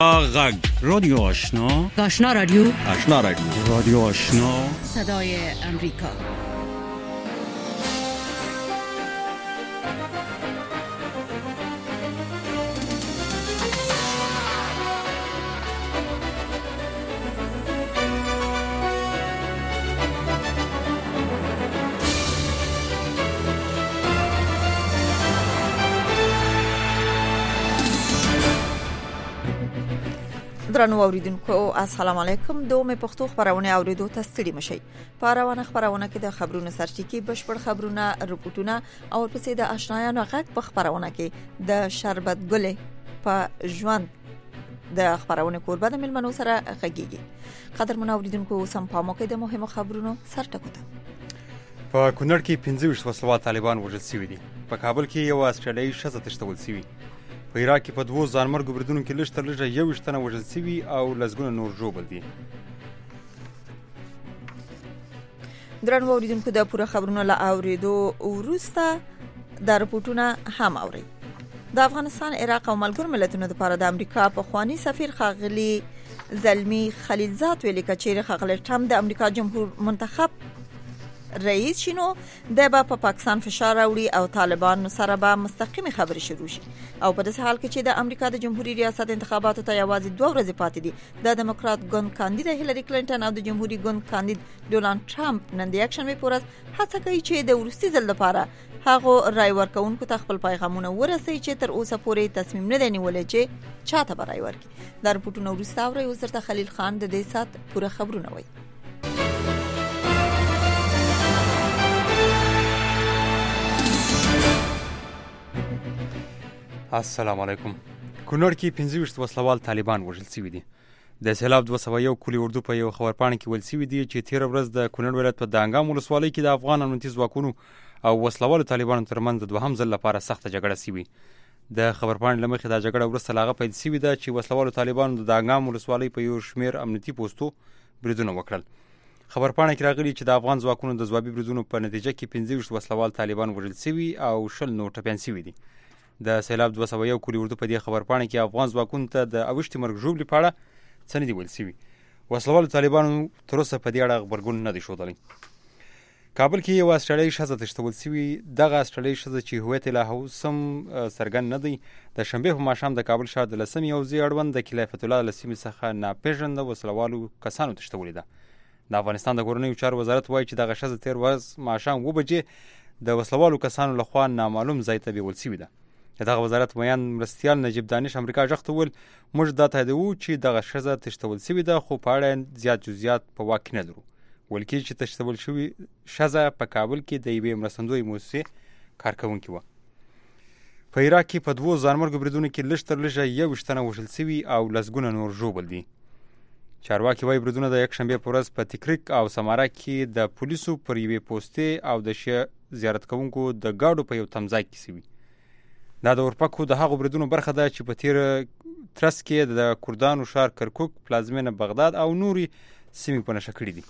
غږ رادیو آشنا رادیو رادیو آشنا صدای امریکا. درنو اوریدونکو السلام علیکم. دومره پښتو خبرونه اوریدو ته ستړي مشئ. په روانه خبرونه کې د خبرونو سرچینې بشپړ خبرونه، رپورټونه او ورپسې د آشنایانو غږ په خبرونه کې د شربت ګلې په ژوند د خبرونه کوربه د ملمنو سره غږیږي. قدرمن اوریدونکو سم پامو کې د مهمو خبرونو سرټکوته. په کونړ کې 25 وسلوال طالبان وژل شوي دي. په کابل کې یو استرالیایي ښځه تښتول شوې. په عراق کې په 2 ځانمرګو بریدونو کې لږ تر لږه 21 تنه وژل شوي او لسګونه نور ژوبل دي. درنو اوریدونکو د پوره خبرونو له اوریدو وروسته د رپورټونه هم اوري. د افغانستان، عراق او ملګرو ملتونو لپاره د امریکا په خواني سفیر ښاغلي زلمی خلیلزاد ویلي چې ښاغلي ټرمپ د امریکا جمهور منتخب رئیس شنو د په پاکستان فشار راوړي او طالبان سره به مستقیمه خبرې شروع شي. او په داسې حال کې چې د امریکا د جمهوریت ریاست انتخاباتو ته یوازې 2 ورځې پاتې دي، د دموکرات ګوند کاندید هیلری کلینټن او د جمهوریت ګوند کاندید ډونالد ټرمپ نن د اکشن پورز هڅه کوي چې د ورستي ځل لپاره هغه رای ورکوونکو ته خپل پیغامونه ورسوي چې تر اوسه پورې تصمیم نه دی نیولې چې چاته به رای ورکړي. د رپورټونو وروسته اوري وزیر خلیل خان د دې سات پوره خبرونه وایي. السلام علیکم. کونړ کې 25 وسلوال طالبان وژل شوي دي. د سیلاب 201 کلی اردو په یو خبرپاڼه کې ویل شوي دي چې تیر ورځ د کونړ ولایت په دانګام ولسوالۍ کې د افغان امنیتي ځواکونو او وسلوالو طالبانو ترمنځ د دوهم ځل لپاره سخته جګړه شوې. د خبرپاڼې له مخې دا جګړه وروسته لاغه پیل شوې ده چې وسلوالو طالبانو د دانګام ولسوالۍ په یو شمېر امنیتي پوسټو بریدونه وکړل. خبرپاڼه کې راغلي چې د افغان ځواکونو د ځوابي بریدونو په نتیجه کې 25 وسلوال طالبان وژل شوي او 20 نور ټپیان شوي دي. د سیلاب 201 کلی اردو په دې خبرپاڼه کې افغان ځواکونو ته د 28 مرګ ژوبلې په اړه څه نه دي ویل شوي. وسلوالو طالبانو تر اوسه په دې اړه غبرګون نه دی ښودلی. کابل کې یو استرالیایي ښځه تښتول شوې. دغه استرالیایي ښځه چې هویت یې لا اوس هم څرګند نه دی، د شنبې په ماښام د کابل ښار د 10 یوځای اړوند د خلافت الله له سیمې څخه ناپېژانده وسلوالو کسانو تښتولې ده. د افغانستان د کورنیو چارو وزارت وایي چې دغه ښځه تېر ورځ ماښام 2 بجې د وسلوالو کسانو لخوا نامعلوم ځای ته بیول شوې ده. دغه وزارت میان مرستیال نجیب دانش امریکا غږ ته وویل موږ دا تاییدوو چې دغه ښځه تښتول شوې ده، خو په اړه زیات جزئیات په واک کې نه لرو. ویل کېږي چې تښتول شوې ښځه په کابل کې د یوې مرستندویې مؤسسې کارکوونکې وه. په عراق کې په 2 ځانمرګو بریدونو کې لږ تر لږه 21 تنه وژل شوي او لسګونه نور ژوبل دي. چارواکي وایي بریدونه د یکشنبې په ورځ په تکریک او سماره کې د پولیسو پر یوې پوستې او د شیعه زیارت کوونکو د ګاډو په یو تمځای کې شوي. دا د اورپکو د هغو بریدونو برخه ده چې په تیر ترڅ کې د کردانو ښار کرکوک، پلازمینه بغداد او نورې سیمې په نښه کړي دي.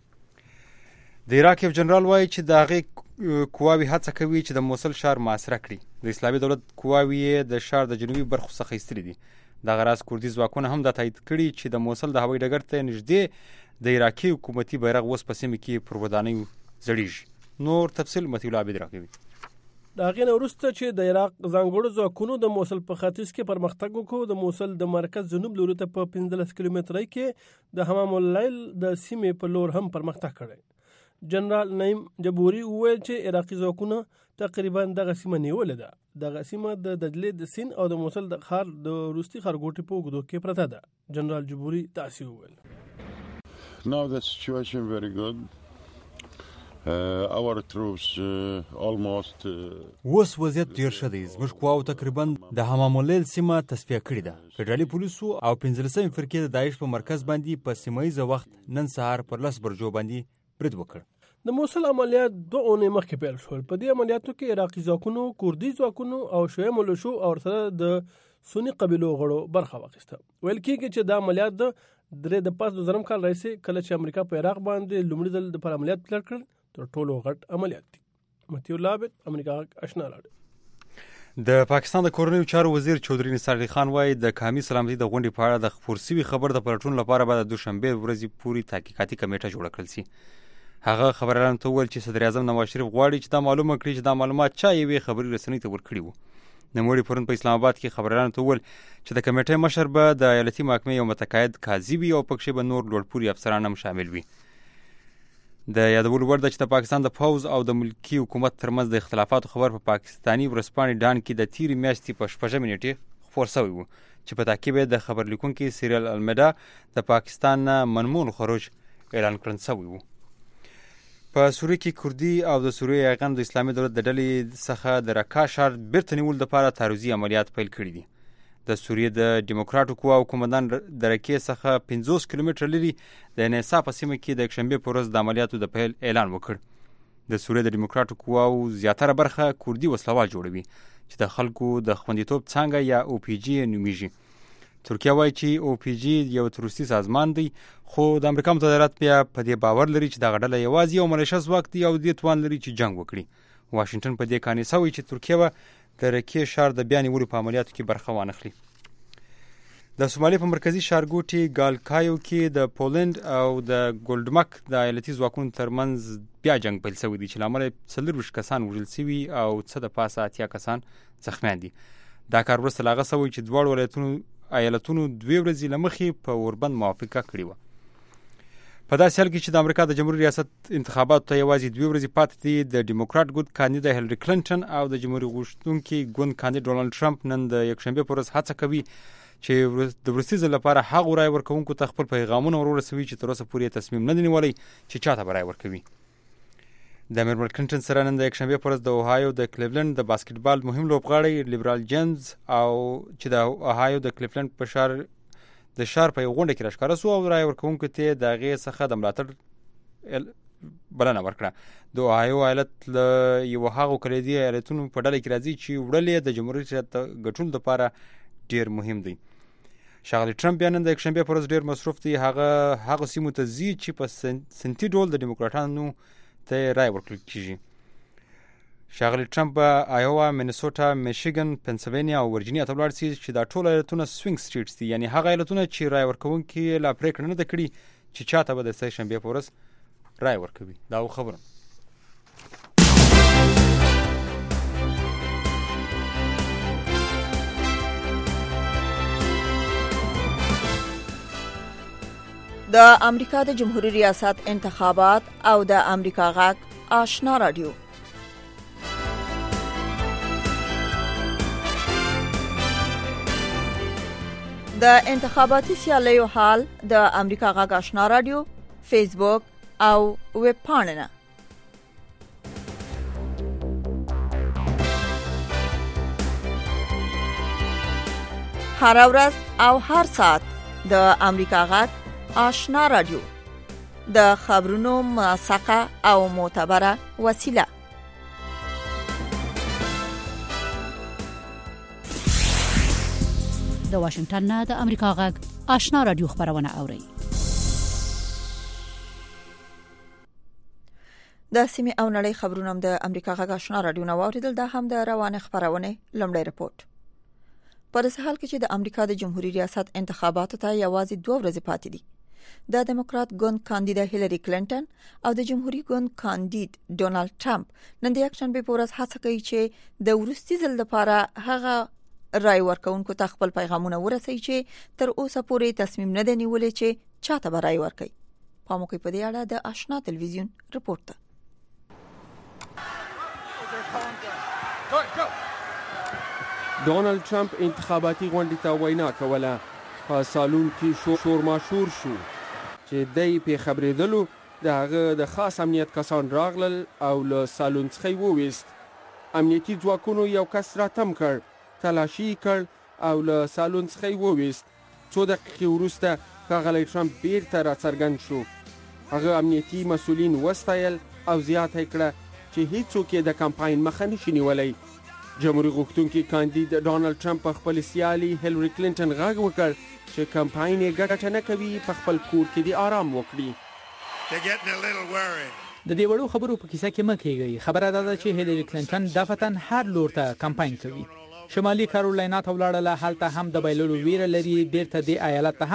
د عراق یو جنرال وایي چې د هغې قواوې هڅه کوي چې د موصل ښار محاصره کړي. د اسلامي دولت قواوې یې د ښار د جنوبي برخو څخه ایستلي دي. دغه راز کردي ځواکونه هم دا تایید کړي چې د موصل د هوایي ډګر ته نږدې د عراقي حکومتي بیرغ اوس په سیمه کې پر ودانیو ځړیږي. نور تفصیل مطیع الله عابد راکوي. د هغې نه وروسته چې د عراق ځانګړو ځواکونو د موصل په ختیځ کې پرمختګ وکړو، د موصل د مرکز جنوب لوري ته په 15 کیلومترۍ کې د حمام اللیل د سیمې په لور هم پرمختګ کړی. جنرال نعیم جبوري وویل چې عراقي ځواکونه تقریبا دغه سیمه نیولې ده. دغه سیمه د دجلې د سیند او د موصل د ښار د وروستي ښارګوټي په اوږدو کې پرته ده. جنرال جبوري داسې وویل Now the situation very good. Our troops almost اوس وضعیت ډیر ښه دی. زموږ قواو تقریبا د حمام اللیل سیمه تصفیه کړې ده. فدرالي پولیسو او 15مې فرقې د داعش په مرکز باندې په سیمه‌ییزه وخت نن سهار پر 10 بجو باندې برید وکړ. د موصل عملیات 2 اونۍ مخکې پیل شول. په دې عملیاتو کې عراقي ځواکونو، کردي ځواکونو او شیعه ملیشو او سره د سنی قبیلو غړو برخه واخیسته. ویل کېږي چې دا عملیات د 2000 کال راهیسې کله چې امریکا په عراق باندې لومړي ځل د عملیات پیل کړل تر ټولو غټ عملیات دي. مطیع الله عابد، امریکا غږ آشنا راډیو. د پاکستان د کورنیو چارو وزیر چودري نثار علي خان وایي د قومي سلامتۍ د غونډې په اړه د خپور شوي خبر د پلټون لپاره به د دوشنبه ورځې پورې تحقیقاتي کمیټه جوړه کړل شي. هغه خبريالانو ته وویل چې صدر اعظم نواز شریف غواړي چې دا معلومه کړي چې دا معلومات چا یوې خبري رسنۍ ته ورکړي وو. نوموړي پرون په اسلام آباد کې خبريالانو ته وویل چې د کمیټې مشر به د ایالتي محکمې یو متقاعد قاضي وي او پکښې به نور لوړپوړي افسران هم شامل وي. د یادولو وړ ده چې د پاکستان د پوځ او د ملکي حکومت ترمنځ د اختلافاتو خبر په پاکستاني ورځپاڼې ډان کې د تیرې میاشتې په 6 نیټې خپور شوی و چې په تعقیب د خبر لیکونکي سیریل المیدا د پاکستان نه منمون خروج اعلان کړل شوی و. په سوریه کې کردي او د سوریه یغان د اسلامي دولت د ډلې څخه د رکا ښار بیرته نیولو لپاره تعرضي عملیات پیل کړي دي. د سوریه د ډیموکراټو قواو قومندان د رکې څخه 50 کیلومتره لري د نسا په سیمه کې د یکشنبه په ورځ د عملیاتو د پیل اعلان وکړ. د سوریه د ډیموکراټو قواو زیاتره برخه کردي وسلوال جوړوي چې د خلکو د خوندیتوب څنګه یا او پی جی نومیږي. ترکیه وایي چې او پی جی یو تروریستي سازمان دی، خو د امریکا متحده ایالات بیا په دې باور لري چې دا ډله یوازې یو ملیشه ځواک دی او دې توان لري چې جنگ وکړي. واشنگټن په دې قانع شوی چې ترکیه به د رکې ښار د بیا نیولو په عملیاتو کې برخه وانخلي. د سومالي په مرکزی ښارګوټي ګالکایو کې د پولند او د ګولډمک د ایالتي ځواکونو ترمنځ بیا جنگ پیل شوی دی چې له امله 40 کسان وژل شوي او څه د پاسه 80 کسان زخمیان دي. دا کار وروسته له هغه شوی چې دواړو ایالتونو 2 ورځې له مخې په اوربند موافقه کړې وه. په داسې حال کې چې د امریکا د جمهوریت ریاست انتخاباتو ته یوازې 2 ورځې پاتې دي، د ډیموکراټ ګوند کاندید هیلری کلینټن او د جمهوریت غوښتونکي ګوند کاندید ډونالد ټرمپ نن د یکشنبه پر ورځ هڅه کوي چې د وروستي ځل لپاره هغه رای ورکوونکو ته خپل پیغامونه ورسوي چې تر اوسه پورې تصمیم نه دی نیولی چې چاته به رای ورکوي. د میرمن کلینټن سره نن د یکشنبه پر ورځ د اوهایو د کلیولند د باسکټبال مهم لوبغاړی لیبرال جیمز او چې د اوهایو د کلیولند په ښار په یو غونډه کې راښکاره شو او رای ورکوونکو ته د هغې څخه د ملاتړ بلنه ورکړه. د اوهایو ایالت له یو هغو کلیدي ایالتونو په ډله کې راځي چې وړل یې د جمهوریت ریاست ګټلو لپاره ډیر مهم دی. ښاغلی ټرمپ بیا نن د یکشنبه پر ورځ ډیر مصروف دی. هغه سیمو ته ځي چې په سنتي ډول د ډیموکراټانو ته رای ورکړل کیږي. ښاغلی ټرمپ به آیوا، مینیسوټا، میشیګن، پنسلوانیا او ورجینیا ته ولاړ شي چې دا ټول ایالتونه سوینګ سټیټس دي، یعنی هغه ایالتونه چې رای ورکوونکي لا پریکړه نه ده کړې چې چاته به د سه شنبې په ورځ رای ورکوي. دا خبره د امریکا د جمهوریت ریاست انتخابات او د امریکا غږ آشنا رادیو. د انتخاباتي سیالیو حال د امریکا غږ آشنا رادیو فیسبوک او ویب پاڼه نه. هر ورځ او هر ساعت د امریکا غږ آشنا رادیو د خبرونو موثقه او معتبره وسیله. د واشنگټن نه د امریکا غږ آشنا رادیو خبرونه اوري. د سیمې او نړۍ خبرونه د امریکا غږ آشنا رادیو نه واوریدل. دا هم د روانه خبرونه لومړی رپورټ. په داسې حال کې چې د امریکا د جمهوریت ریاست انتخاباتو ته یوازې 2 ورځې پاتې دي، د ډیموکرات ګوند کاندید هیلری کلینټن او د جمهوریت ګوند کاندید ډونالد ټرمپ نن د یکشنبه په ورځ هڅه کوي چې د وروستي ځل لپاره هغه رای ورکوونکو ته خپل پیغامونه ورسوي چې تر اوسه پورې تصمیم نه دی نیولی چې چاته به رای ورکوي. پام وکړئ په دې اړه د آشنا تلویزیون رپورټ ته. ډونالد ټرمپ انتخاباتي غونډې ته وینا کوله. په سالون کې شور ماشور شو چې دای په خبرېدلو د هغه د خاص امنیت کسان راغلل او له سالون څخه وویست. امنیتي ځواکونو یو کس راتم کړ، تلاشي کړ او له سالون څخه وویست. 2 دقیقې وروسته ښاغلی ټرمپ بیرته راڅرګند شو. هغه امنیتي مسؤلین وستایل او زیاته کړه چې هیڅوک یې د کمپاین مخه نشي نیولی. جمهوریت غوښتونکي کاندید ډونالد ټرمپ په خپل سیالي هیلری کلینټن غږ وکړ چې کمپاین یې ګټه نه کوي، په خپل کور کې د آرام وکړي. د دې وړو خبرو په کیسه کې مه کېږئ. خبره دا ده چې هیلری کلینټن دفتن هر لور ته کمپاین کوي. شمالي کارولینا ته ولاړله، هلته هم د بایللو ویره لري، بیرته دې ایالت ته